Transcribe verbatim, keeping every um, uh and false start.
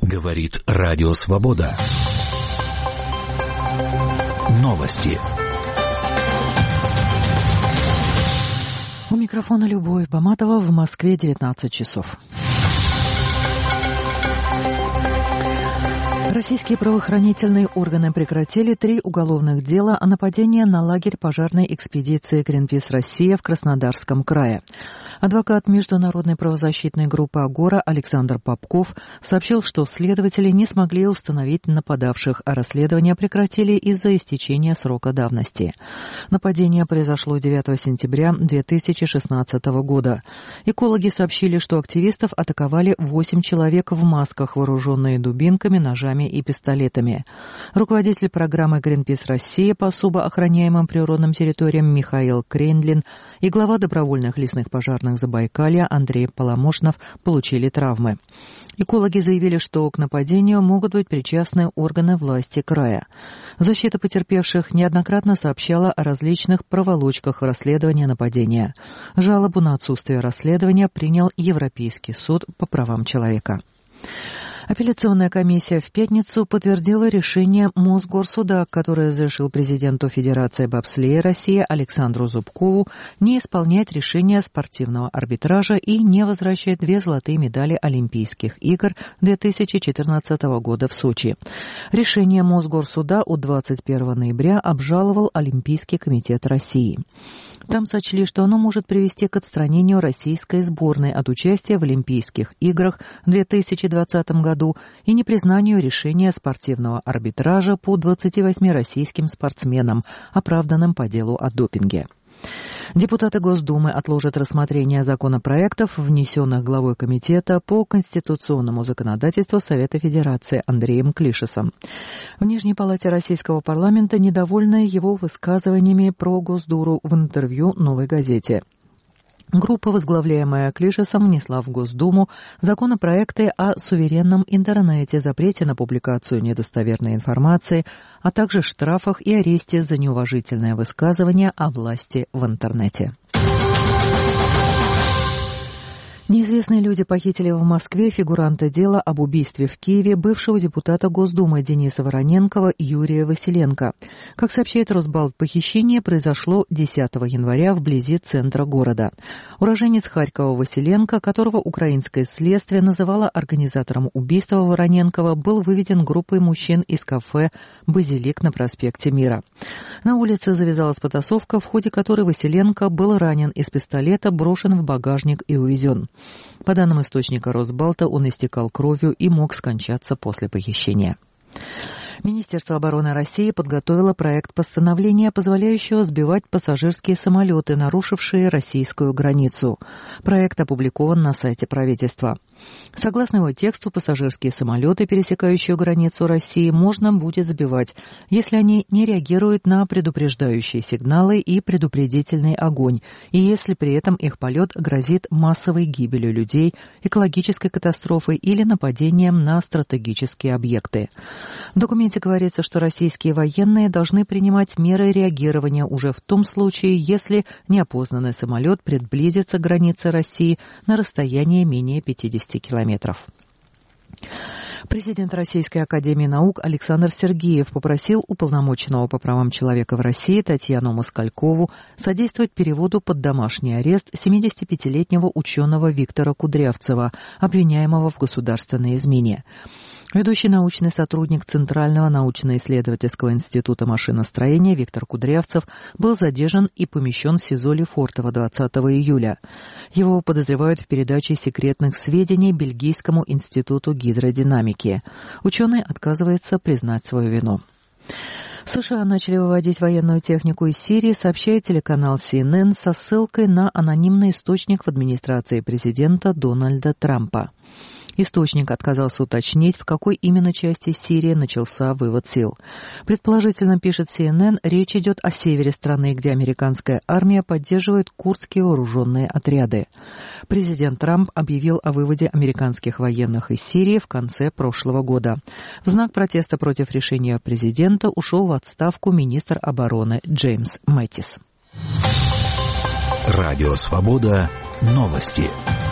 Говорит Радио Свобода. Новости. У микрофона Любовь Баматова, в Москве девятнадцать часов. Российские правоохранительные органы прекратили три уголовных дела о нападении на лагерь пожарной экспедиции «Гринпис Россия» в Краснодарском крае. Адвокат международной правозащитной группы «Агора» Александр Попков сообщил, что следователи не смогли установить нападавших, а расследование прекратили из-за истечения срока давности. Нападение произошло девятого сентября две тысячи шестнадцатого года. Экологи сообщили, что активистов атаковали восемь человек в масках, вооруженные дубинками, ножами и пистолетами. Руководитель программы «Гринпис Россия» по особо охраняемым природным территориям Михаил Крендлин и глава добровольных лесных пожарных Забайкалья Андрей Поломошнов получили травмы. Экологи заявили, что к нападению могут быть причастны органы власти края. Защита потерпевших неоднократно сообщала о различных проволочках в расследовании нападения. Жалобу на отсутствие расследования принял Европейский суд по правам человека. Апелляционная комиссия в пятницу подтвердила решение Мосгорсуда, которое разрешил президенту Федерации бобслея России Александру Зубкову не исполнять решение спортивного арбитража и не возвращать две золотые медали Олимпийских игр две тысячи четырнадцатого года в Сочи. Решение Мосгорсуда от двадцать первого ноября обжаловал Олимпийский комитет России. Там сочли, что оно может привести к отстранению российской сборной от участия в Олимпийских играх в две тысячи двадцатом году и непризнанию решения спортивного арбитража по двадцати восьми российским спортсменам, оправданным по делу о допинге. Депутаты Госдумы отложат рассмотрение законопроектов, внесенных главой Комитета по конституционному законодательству Совета Федерации Андреем Клишесом. В Нижней палате Российского парламента недовольны его высказываниями про Госдуру в интервью «Новой газете». Группа, возглавляемая Клишесом, внесла в Госдуму законопроекты о суверенном интернете, запрете на публикацию недостоверной информации, а также штрафах и аресте за неуважительное высказывание о власти в интернете. Неизвестные люди похитили в Москве фигуранта дела об убийстве в Киеве бывшего депутата Госдумы Дениса Вороненкова Юрия Василенко. Как сообщает Росбалт, похищение произошло десятого января вблизи центра города. Уроженец Харькова Василенко, которого украинское следствие называло организатором убийства Вороненкова, был выведен группой мужчин из кафе «Базилик» на проспекте Мира. На улице завязалась потасовка, в ходе которой Василенко был ранен из пистолета, брошен в багажник и увезен. По данным источника Росбалта, он истекал кровью и мог скончаться после похищения. Министерство обороны России подготовило проект постановления, позволяющего сбивать пассажирские самолеты, нарушившие российскую границу. Проект опубликован на сайте правительства. Согласно его тексту, пассажирские самолеты, пересекающие границу России, можно будет сбивать, если они не реагируют на предупреждающие сигналы и предупредительный огонь, и если при этом их полет грозит массовой гибелью людей, экологической катастрофой или нападением на стратегические объекты. В документе говорится, что российские военные должны принимать меры реагирования уже в том случае, если неопознанный самолет приблизится к границе России на расстояние менее пятидесяти километров. Президент Российской академии наук Александр Сергеев попросил уполномоченного по правам человека в России Татьяну Москалькову содействовать переводу под домашний арест семидесятипятилетнего ученого Виктора Кудрявцева, обвиняемого в государственной измене. Ведущий научный сотрудник Центрального научно-исследовательского института машиностроения Виктор Кудрявцев был задержан и помещен в СИЗО Лефортово двадцатого июля. Его подозревают в передаче секретных сведений Бельгийскому институту гидродинамики. Ученый отказывается признать свою вину. США начали выводить военную технику из Сирии, сообщает телеканал си эн эн со ссылкой на анонимный источник в администрации президента Дональда Трампа. Источник отказался уточнить, в какой именно части Сирии начался вывод сил. Предположительно, пишет си эн эн, речь идет о севере страны, где американская армия поддерживает курдские вооруженные отряды. Президент Трамп объявил о выводе американских военных из Сирии в конце прошлого года. В знак протеста против решения президента ушел в отставку министр обороны Джеймс Мэттис. Радио Свобода. Новости.